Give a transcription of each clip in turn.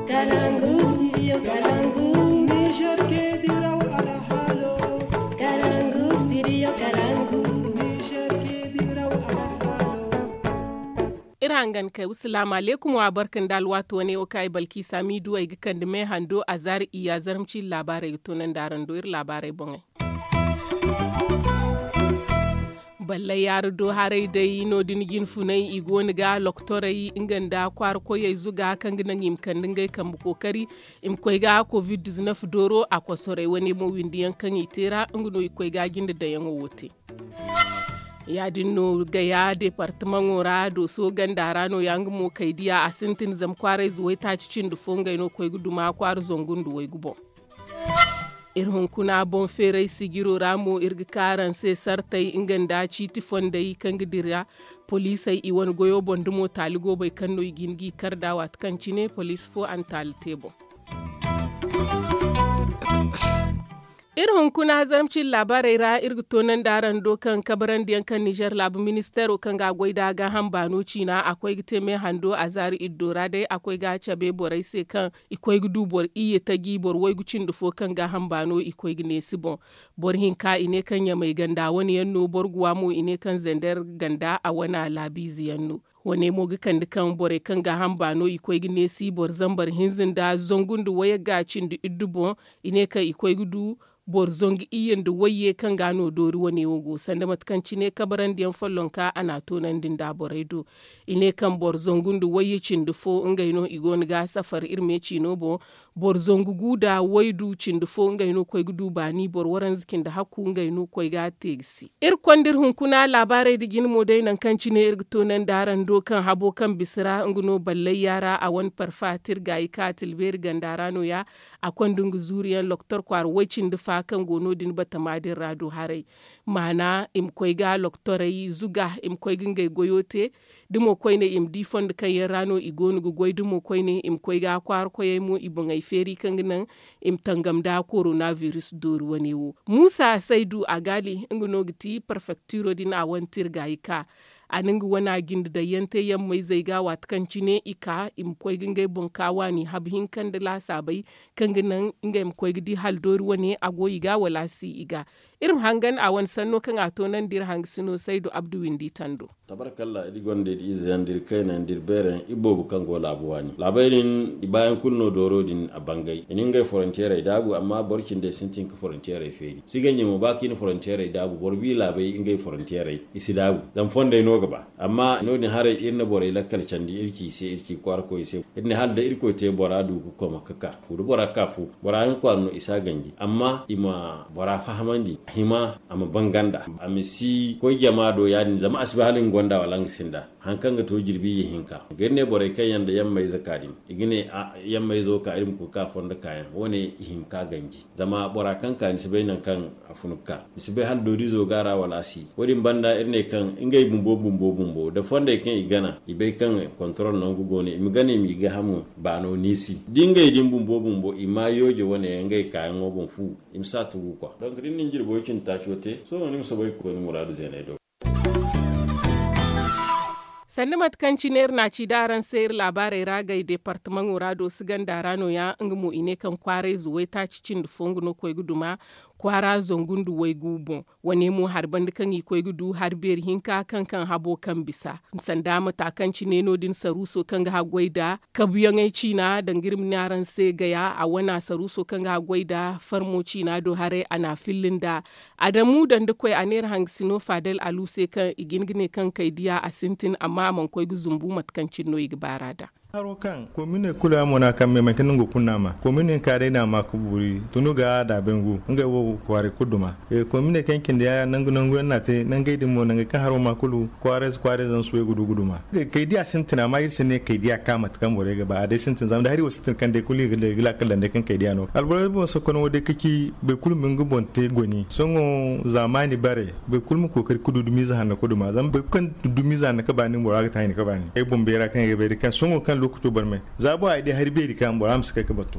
Kalangu, studio Kalangu. Niger ke diraw ala halo. Kalangu, studio Kalangu. Niger ke diraw ala halo. Irangan kai assalamu alaikum wa barkan dal wato ne o kai balki sami duwai gikan da mai hando a zari iya zarmci labarai tunan daren doyar labarai bongai. Balle yar do harai dai no dinigin funai igoni ga loktorai inganda kwar ko yai zuga kan ginan imkan dingai kan kokari im koi ga covid-19 doro a kwasore wani mo windiyan kan itera nguno ikoi ga ginda da yan wote. Ya dinno ga ya departement ora do so gandara no yang mo kaidiya asintin zam kware zuwai ta cicin du fongai no koi guduma kwar zongun du wai gubo. Irhun kuna bon ferai sigiro ramo irgi karan sai sartai inganda citi fondai kan gidira polisai iwan goyo bondumo taligo bai kanno igingi kardawa kan cine police fo an talitebo. Irhun kuna zarmcin labarai ra irgitonan daren dokan kabaran da yankan Nijar labu ministero kan ga gwaida ga hambano cina akwai gite mai hando a zari iddora dai akwai ga cabe borai sai kan ikwai gudu bor iye ta gibor wai gucin dufo kan ga hambano ikwai gine sibon bor hinka ine kan ya mai ganda wani yanno bor guwa mu ine kan zandar ganda a wana labizi yanno. Wane mogi kan dukan bore kan ga hambano ikwai gine sibor zambar hinzin da zongundu waya gacin da iddubo ine kan ikwai gudu bor zongi iyen da waye kan gano dori wane wogo sanda matkanci ne kabaran diyan fallon ka ana tonan din da boredo ine kan bor zongun da waye cin dufo ngaino igon ga safar irme cino bo bor zongu guda waidu cin dufo ngaino koy gudu bani bor waran zikin da hakku ngaino koy ga tegsi kondir hunkuna labarai digin modai nan kanci ne tonan daran dokan habo kan bisira nguno ballai yara a wan parfatir ga ikatil ber gandarano ya a kwandungu zuriyan loktor kwar wacin dufa kan gono din bata madin rado harai mana im koy ga loktorai zuga im koy gingai goyote dimo koy ne im difond kan yan rano igonu gu goy dimo koy ne im koy ga kwar koy mo ibongai feri kan ginan im tangam da coronavirus doru wani wo Musa Saidu Agali nguno giti prefecture din a wantir gaika aningu wana ginda da yante yan mai zai ga watkanci ne ika im koy gingai bonkawa ni habhin kan da lasabai kan ginan inga im koy gidi haldori wani agoyi ga wala si iga irin hangan a wani sanno kan ato nan dir hangsino Saidu Abdu Windi Tando tabarakallah idi gonde izi yandir kaina ndir beren ibobu kango labuwani labarin ibayan kunno doro din abangai ininga frontiere dabu amma borkin de sintin ka frontiere feri siganye mo baki ni frontiere dabu borbi labai inga frontiere isi dabu dan fonde no gaba amma no ni hare irna bore lakal candi irki se irki kwarko ise idni halda irko te boradu ko makaka fu bora kafu bora an kwano isa ganji amma ima bora fahamandi hima amma banganda amisi ko jamado yani zama asbalin gonda walang sinda hankanga to jirbi hinka genne bore kayan da yamma zakadim igine yamma zo ka irin ku ka fonda kayan wone himka ganji zama bora kanka ni sibai nan kan afunuka sibai hal dodi zo gara walasi wodin banda irne kan ingay bumbo da fonda kan igana ibai kan control nan gugo ne mi gane mi ga hamu bano nisi dingay din bumbo ima yoje wone ngay kayan obon fu imsa tugu kwa donc rin jirbo cin tashote so nim sabai ko ni muradu zenaido sannu matkanci ner na ci daran sayar labarai ragai departement urado su ganda rano ya ingmu ine kan kware zuwai ta ci cin dufonguno koi guduma kwara zongundu wai gubo wane mu harban kan yi koi gudu harbiyar hinka kan habo kan bisa sanda matakanci ne nodin saruso kan ga hagwaida kabuyan ai cina dangirim naran sai gaya a wana saruso kan ga hagwaida farmoci na do hare ana fillin da adamu dan dukwai a ner hangsino fadel aluse kan igingine kan kaidiya a sintin amma man koi guzumbu matkancin no igbarada haro kan komine kula mona kan me makin ngo kunama komine kare na makuburi tunuga da bengu nga wo kware kuduma komine kan kin da nangu na te nangai dimo nanga kan haro makulu kware zan suwe guduma kai dia sintina mai sine kai dia kama kan bore ga ba dai sintin zam da hari wasu kan dai kuli ga gila kallan da kan kai dia no albo bo so kono wode kiki be kul min gubonte goni songo zamani bare be kul mu kokari kudu dumiza hanna kuduma zam be kan dumiza hanna ka bani bora ga tani ka bani ai bombera kan ga be kan songo kan lokuto barme zabo ai dai harbe di kan bora amsa kai ka batu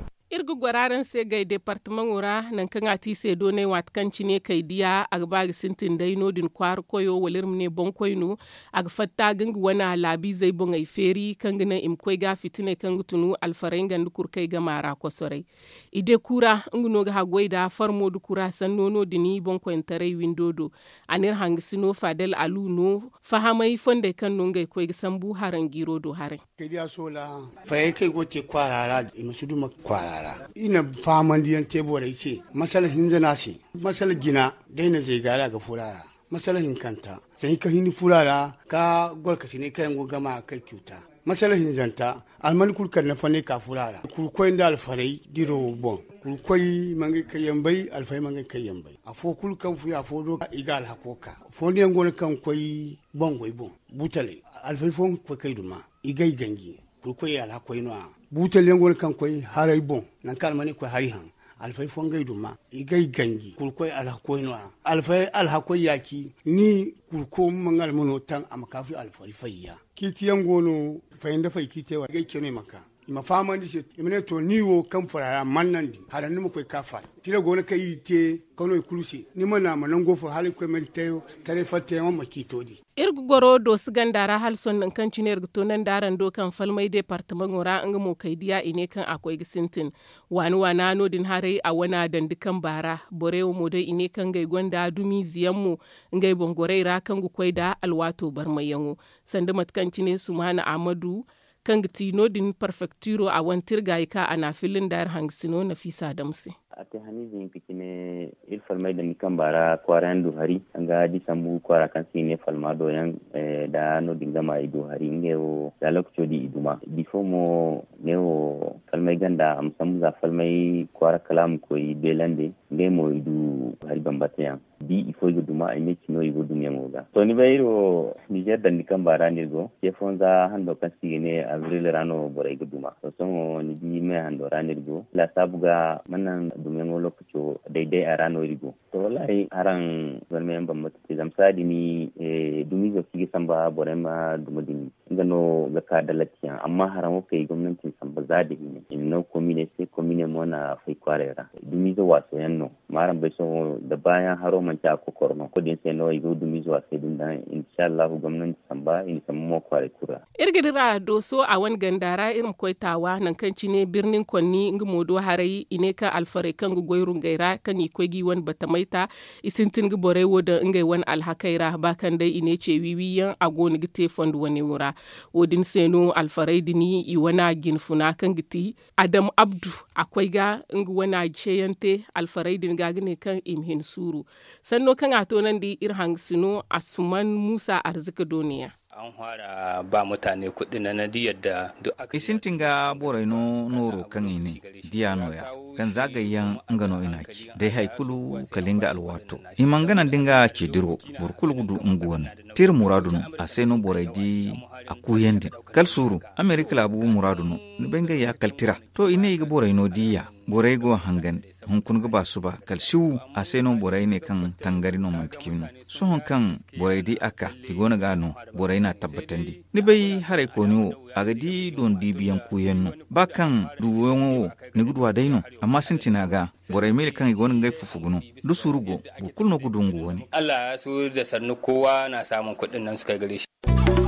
irgu gwararan se gai departement ora nan kan ati se do ne wat kan cine kai dia ag bag sintin dai no din kwar koyo walir ne bon koyno ag fatta gang wana labi zai bon ai feri kan gina im koy ga fitine kan gutunu alfarenga ndukur kai ga mara ko sorai ide kura nguno ga goida farmo du kura san nono dini bon ko entare windodo anir hangisino fadel aluno fahamai fonde kan no ngai koy sambu harangiro do hare kediya sola faye kai gote kwarara imasudu kwarara ina faman diyan tebore yake masala hinzana shi masala gina daina zai gara ga furara masala hinkanta sai ka hini furara ka gorka ne kayan gama kai kyuta masala hinzanta alman kulkan na fane ka furara kulkoyin da alfarai diro bon kulkoyi mangi kayan bai alfai mangi kayan bai afo kulkan fu ya fodo igal hakoka foni ngol kan koyi bon goy bon butale alfai fon ko kai duma igai gangi kulkoyi ala koyi no butale ngol kan koyi harai bon nan kalmani ko hari han alfai fon gai duma igai gangi kulkoyi ala koyi no alfai alha koyi yaki ni kulko mangal mono tan amakafi alfai fayya kitiyan gono fayinda fay kitewa gai kene maka ima fama ndi se imene to niwo kan farara mannandi hada numu koy kafa tira gona kai te kono kulusi ni mana manan gofo halin ko men tayo tare fatte on makitodi irgu goro do su gandara halson nan kan ciner to nan daran do kan falmai departement ora an mo kai dia ine kan akwai gisintin wani wana no din hare a wana dandukan bara borewo mo dai ine kan gai gonda dumi ziyanmu ngai bongore ra kan gu koida alwato barmayango sanda matkan cine sumana amadu kan giti nodin prefecturo a wantir gaika ana filin dar hangsino na fisa damsi ate hani zin pitine il falmai da nikan bara kwaran do hari anga di sambu kwara kan sine falmado yan da no dingama ido hari ngeo da lokcho di iduma bifo mo neo falmai ganda am sambu za falmai kwara kalam ko i belande ngemo idu hari bambate yan bi ifo iduma ay mechi no igo dunya ngoga to ni bayro Niger da nikan bara nirgo ke fonza hando kan sine avril rano bora iduma to songo ni bi me hando ranirgo la sabuga manan dumengo lokaco daidai a rano rigo to wallahi aran zalme yan ban mata zam sadi ni dumi ga fige samba borema dumudin ngano ga ka dalatiya amma haramo kai gwamnatin samba zadi ne inno komine sai komine mona fai kwarera dumi ga waso yanno maran bai so da bayan haro man ta ko korno ko din sai no igo dumi zuwa sai din dan inshallah gwamnatin samba in samu mo kware kura irgidira doso a wan gandara irin koitawa nan kan cine birnin konni ngmodo harai ine ka alfare kan goyrun gaira kan ikogi wan batamaita isintin gi bore woda ngai wan alhakaira bakan dai ine ce wiwiyan agoni gite fond wani wura wodin seno alfarai dini i wana ginfuna kan giti adam abdu akwai ga ngi wana ceyante alfarai din ga gine kan imhin suru sanno kan ato nan di irhang sino asuman musa arzika duniya an fara ba mutane kuɗi na nadiyar da duk aka isintin ga borai no noro kan ine diya noya kan zagayen ngano inaki dai haikulu kalinga alwato imangana dinga kediro burkul gudu unguwan tir muradunu aseno borai di akuyendin kalsuru amerika labu muradunu benga ya kaltira to ine iga borai no diya borai go hangan hunkun ga basuba kalshu aseno borai ne kan tangari no mantikin so kan borai di aka igona gano borai na tabbatandi ni bai hare koniwo agadi don dibiyan kuyenno bakan duwonwo ni gudwa daino amma sintina ga borai mel kan igona ngai fufuguno du surugo bukul no gudungu woni Allah su da sannu kowa na samun kuɗin nan suka gare shi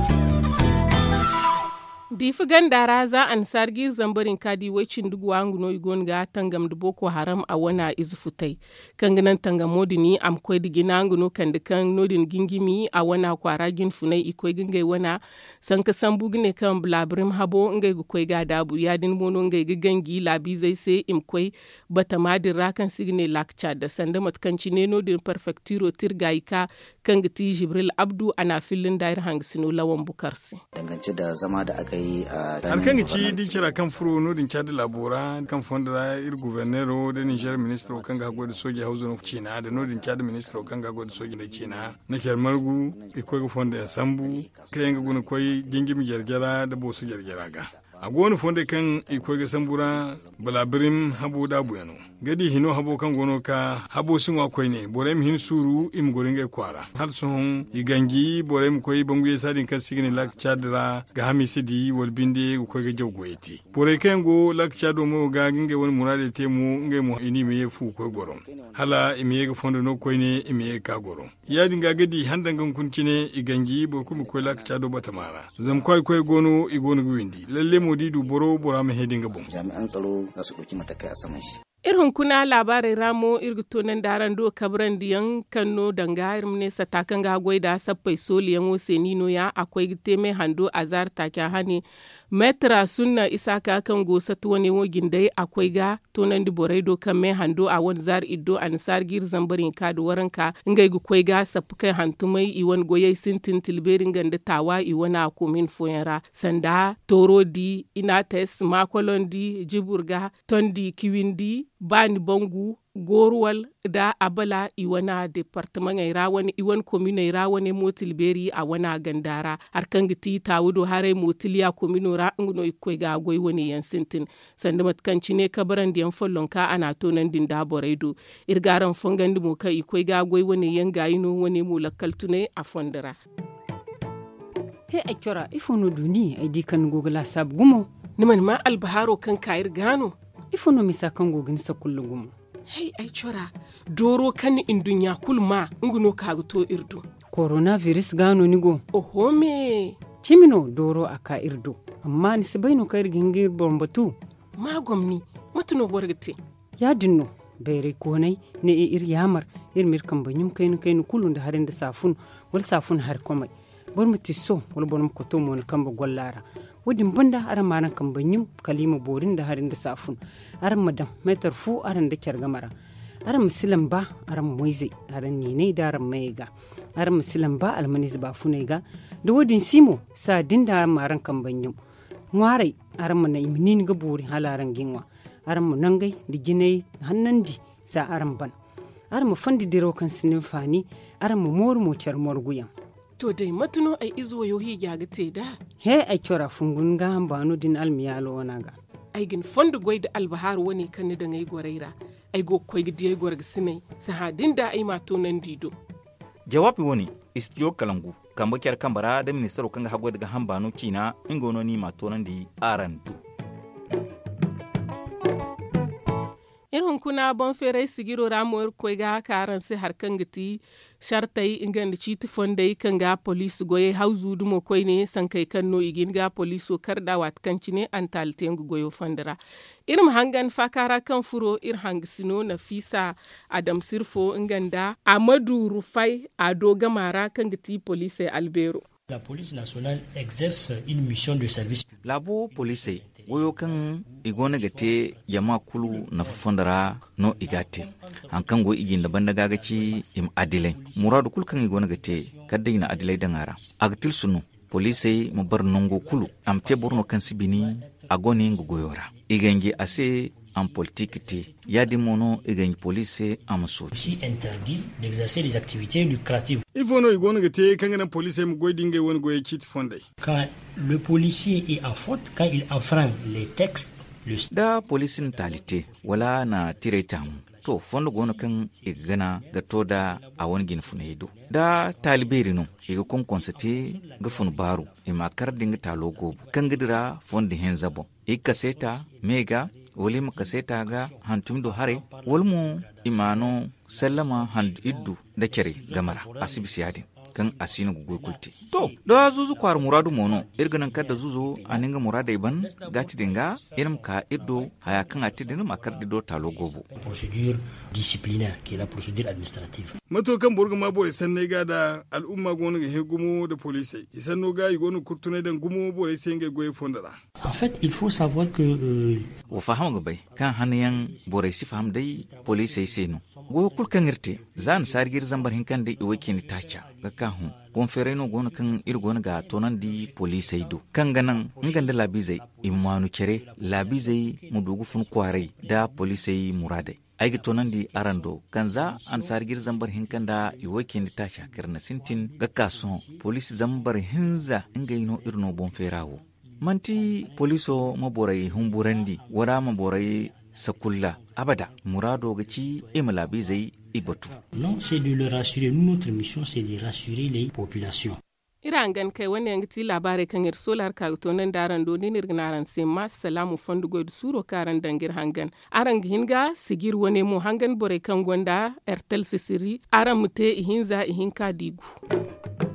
difi gandara za an sargi zambarin kadi wacin duk wanguno igon ga tangam da boko haram a wana izufutai kanganan tangamodi ni am koy digina nguno kandikan nodin gingimi a wana kwara gin funai ikoy gingai wana sanka sambu gine kan blabrim habo ngai gu koy ga dabu yadin mono ngai gigangi labi zai se im koy bata madin rakan signe lakcha da sanda matkanci ne nodin perfectiro tirgaika kan giti jibril abdu ana filin dair hangsino lawan bukarsi dangance da zama da aka yi alkan ci di kira kan furo no din chad labora kan fonda ir governero da Niger ministro kan ga gode soji hauzo no China da no din chad ministro kan ga gode soji da China na kermargu iko ga fonda ya sambu kai ga gune koi gingimi gergera da bosu gergera ga a goni fonde kan iko ga sambura balabirim habo da buyano gadi hino habo kan gono ka habo sinwa koy ne borem hin suru im goringa kwara har son igangi borem koy banguye sadin kan sigine lak chadra ga hamisidi wal binde ko ga jawgoyeti bore kan go lak chado mo ga ginge won murade temu ngai mo ini me fu koy goron hala imi ga fondo no koy ne imi ka goron ya dinga gadi handangan kuncine igangi bo kuma koy lak chado batamara zam koy gono igono gwindi lalle modidu boro bora ma hedinga bon jami'an tsaro za su dauki matakai a saman shi. Irin kuna labarai ramo irgito nan daren do kabran diyan kanno danga irin ne satakan ga goida sappai soliyan wose nino ya akwai gite mai hando azar takya hani metra sunna isaka kan go satu wani wogin dai akwai ga tonan di borai do kan mai hando a wani zar iddo an sar gir zambarin ka da waranka ngai gu koi ga sapkai hantumai iwan goyai sintin tilberin ganda tawa iwana komin foyara sanda toro di inates makolon di jiburga tondi kiwindi bani bangu goruwal da abala iwana departement ai rawani iwan commune ai rawani motil beri a wana gandara harkan giti tawudo hare motiliya commune ra ngono ikoi ga goy woni yansintin sanda matkanci ne kabaran diyan follon ka ana tonan din da boredo irgaran fongandi mo kai ikoi ga goy woni yangayino woni mu lakaltune a fondara he akira ifono duni ai dikan gogala sab gumo niman ma albaharo kan kayir gano ifono misa kan gogin sa kullu gumo hey ai chora doro kan indunya kulma nguno kago to irdu coronavirus gano nigo oho me chimino doro aka irdu amma ni sibaino kayir gingir bombatu ma gomni matuno borgate ya dinno bere konai ne ir yamar ir mirkan banyum kainu kulun da harin da safun wal safun har komai bor mutiso wal bonum ko to mon kamba gollara wadin banda aran maran kan banyum kalima borin da harin da safun aran madam metar fu aran da kyar gamara aran muslim ba aran moize aran ne da aran maiga aran muslim ba almanis ba funaiga da wadin simo sa dinda maran kan banyum ngware aran mana iminin ga bori halaran ginwa aran mu nangai da ginai hannandi sa aran ban aran mu fandi diro kan sinin fani aran mu mor mo char morguyan to dai matuno ai izo yohi gyagate da he ai chora fungun ga hambano din almiyalo wanaga ai gin fondu goy da albahar woni kan da ngai goreira ai go koy gidi ai gorga sinai sahadin da ai mato nan dido jawabi woni istiyo kalangu kamba kyar kambara da ministero kanga hagwa daga hambano kina ingono ni mato nan di arandu irin kuna bon fere sigiro ramuwar koi ga karan sai harkan giti shartai ingan da citi fondai kan ga police goye hauzu dumo koi ne san kai kan no igin ga police kar da wat kan cine an talten goyo fandara irin hangan fakara kan furo hangisino na fisa adam sirfo ingan da amadu rufai ado gamara kan giti police albero la police nationale exerce une mission de service labo police woyo kan igona gate yama kulu na fondara no igate an kan go igin da banda gagaci im adilai muradu kul kan igona gate kadda ina adilai dangara agtil sunu police mu bar nongo kulu am te borno kan sibini agoni ngoyora igangi ase en politique te yadi mono igangi police amso si interdit d'exercer des activités lucratives ifono igona gate kan na police mu goydinge won goye chit fondai quand le policier est en faute quand il enfreint les textes da polisin talite wala na tiretamu to fondo gono kan igana ga toda a wani gin funaido da taliberi no iga kon konsate ga fun baru e makar dinga talogo kan gidira fondi henzabo ikaseta mega wali makaseta ga hantumido hare walmu imano sallama hand iddu da kere gamara asibisi yadin kan asinu gugu kulti to da zuzu kwar muradu mono irganan kada zuzu aninga murada iban gati dinga irim ka iddo haya kan atidin makar dido talo gobo procédure disciplinaire qui est la procédure administrative mato kan borga ma bore sanne ga da al'umma gonu ga hegumo da police isanno ga igonu kurtune dan gumo bore senge goye fondara en fait il faut savoir que wa fahama bai kan hanayan bore si faham dai police seno go kulkan irte zan sargir zambar hinkan dai iwake ni tacha ga kahun bon fereno gona kan irgona ga tonan di police ido kan ganan nganda labizai imanu kere labizai mudugu fun kware da police murade aigi tonan di arando kanza an sargir zambar hinkanda iwake ni tacha kirna sintin ga kason police zambar hinza ingaino irno bon ferawo manti poliso maborai humburandi wara maborai sakulla abada murado ga ci imalabi zai ibatu. Non, c'est de le rassurer. Nous, notre mission, c'est de rassurer les populations. Irangan kai wani yangi labarai kan ir solar ka tonan daran do ni nirgnaran sema salamu fondugo da suro karan dangir hangan aran hinga sigir wani mu hangan bore kan gonda ertel sisiri aran mute ihinza ihinka digu.